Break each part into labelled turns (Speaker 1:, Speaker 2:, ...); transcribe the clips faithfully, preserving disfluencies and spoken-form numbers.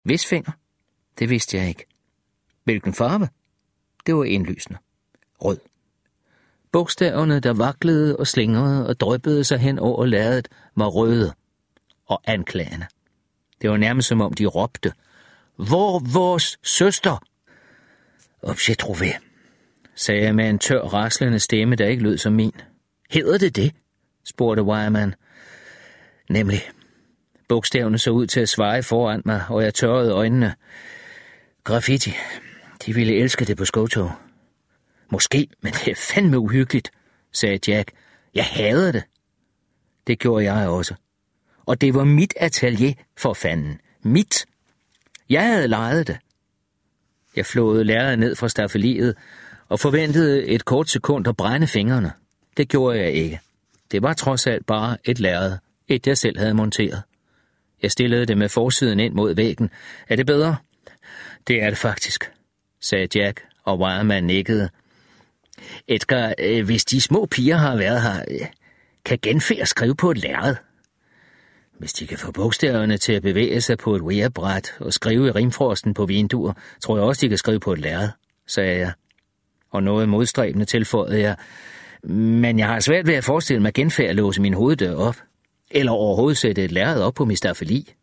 Speaker 1: Hvis finger? Det vidste jeg ikke. Hvilken farve? Det var indlysende. Rød. Bogstaverne, der vaklede og slingrede og dryppede sig hen over lærredet, var røde og anklagende. Det var nærmest som om de råbte, hvor vores søster? Objet trouvé, sagde jeg med en tør, raslende stemme, der ikke lød som min. Hedder det det? Spurgte Wireman. Nemlig. Bogstaverne så ud til at svare foran mig, og jeg tørrede øjnene. Graffiti. De ville elske det på Skotog. Måske, men det er fandme uhyggeligt, sagde Jack. Jeg hader det. Det gjorde jeg også. Og det var mit atelier, for fanden. Mit. Jeg havde lejet det. Jeg flåede lærredet ned fra staffeliet og forventede et kort sekund at brænde fingrene. Det gjorde jeg ikke. Det var trods alt bare et lærred, et jeg selv havde monteret. Jeg stillede det med forsiden ind mod væggen. Er det bedre? Det er det faktisk, sagde Jack, og Wireman nikkede. Edgar, øh, hvis de små piger har været her, øh, kan genfærd skrive på et lærred. Hvis de kan få bogstaverne til at bevæge sig på et werebræt og skrive i rimfrosten på vinduer, tror jeg også, de kan skrive på et lærred, sagde jeg. Og noget modstræbende tilføjede jeg. Men jeg har svært ved at forestille mig genfærd at låse min hoveddør op. Eller overhovedet sætte et lærred op på min staffeli.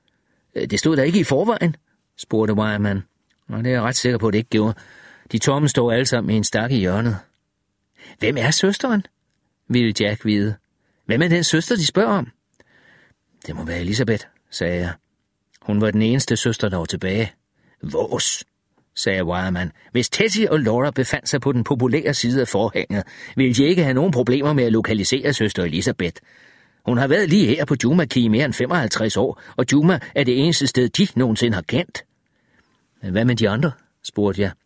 Speaker 1: Det stod der ikke i forvejen, spurgte Wireman. Og det er jeg ret sikker på, at det ikke gjorde. De tomme stod alle sammen i en stak i hjørnet. Hvem er søsteren? Ville Jack vide. Hvem er den søster, de spørger om? Det må være Elisabeth, sagde jeg. Hun var den eneste søster, der var tilbage. Vores, sagde Wireman. Hvis Tessie og Laura befandt sig på den populære side af forhænget, ville de ikke have nogen problemer med at lokalisere søster Elisabeth. Hun har været lige her på Juma Key i mere end femoghalvtreds år, og Juma er det eneste sted, de nogensinde har kendt. Hvad med de andre? Spurgte jeg.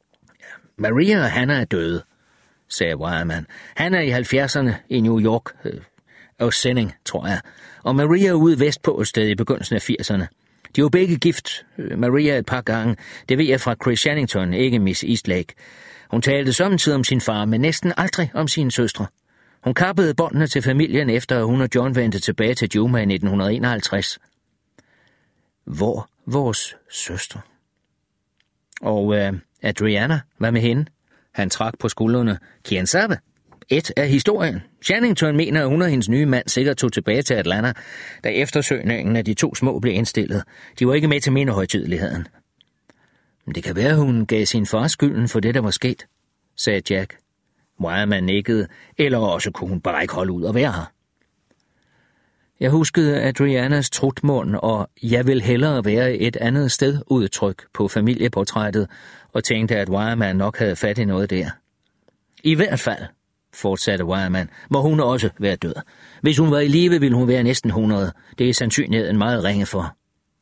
Speaker 1: Maria og Hannah er døde, sagde Wireman. Han er i halvfjerdserne i New York, øh, Ossining, tror jeg, og Maria er ude vestpå et sted i begyndelsen af firserne. De var begge gift, Maria et par gange, det ved jeg fra Chris Shannington, ikke Miss Eastlake. Hun talte samtidig om sin far, men næsten aldrig om sine søstre. Hun kappede båndene til familien efter, at hun og John vendte tilbage til Juma i nitten enoghalvtreds. Hvor vores søster? Og øh, Adriana, hvad med hende? Han trak på skuldrene. Quien sabe? Et af historien. Shannington mener, at hun og hendes nye mand sikkert tog tilbage til Atlanta, da eftersøgningen af de to små blev indstillet. De var ikke med til mindehøjtideligheden. Men det kan være, at hun gav sin far skylden for det, der var sket, sagde Jack. Wireman nikkede, eller også kunne hun bare ikke holde ud og være her. Jeg huskede Adrianas trutmund, og jeg vil hellere være et andet sted udtryk på familieportrættet, og tænkte, at Wireman nok havde fat i noget der. I hvert fald, fortsatte Wireman, må hun også være død. Hvis hun var i live, ville hun være næsten hundrede. Det er sandsynligheden meget ringe for.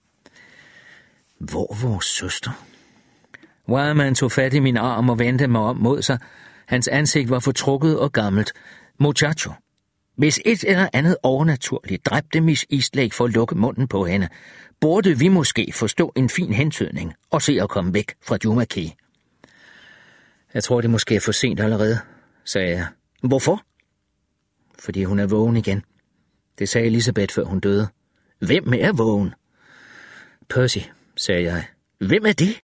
Speaker 1: Hvor vores søster? Wireman tog fat i min arm og vendte mig om mod sig. Hans ansigt var fortrukket og gammelt. Muchacho. Hvis et eller andet overnaturligt dræbte Miss Eastlake for at lukke munden på hende, burde vi måske forstå en fin hentydning og se at komme væk fra Juma Key. Jeg tror, det måske er for sent allerede, sagde jeg. Hvorfor? Fordi hun er vågen igen. Det sagde Elisabeth, før hun døde. Hvem er vågen? Percy, sagde jeg. Hvem er det?